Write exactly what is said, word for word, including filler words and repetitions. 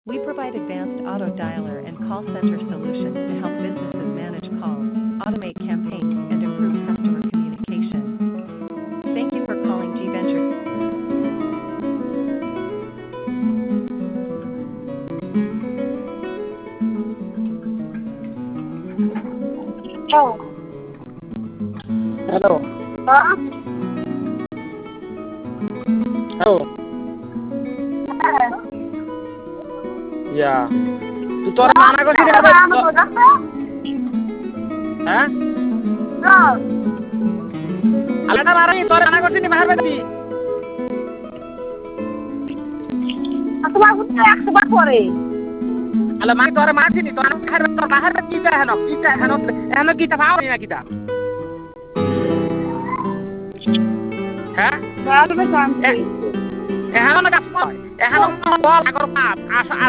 We provide advanced auto dialer and call center solutions to help businesses manage calls, automate campaigns, and improve customer communication. Thank you for calling G Ventures. Hello. Hello. Huh? Hello. হ্যাঁ। Yeah. তুই তোরা মানা করছিস বাবা, না আমার বোঝাচ্ছে? হ্যাঁ না। আলাদা মারাই তোরা মানা করছিস না বাহির বেশি তোমার বুঝতে একশো বার পরে আলা মা তোরা মারছিনি তোরা বাহির তোর বাহির কি তা হেন কি তা হেন হেন কি তা পাও না কি তা হ্যাঁ বাবা শান্তি এখন না এখন বল আগর পাপ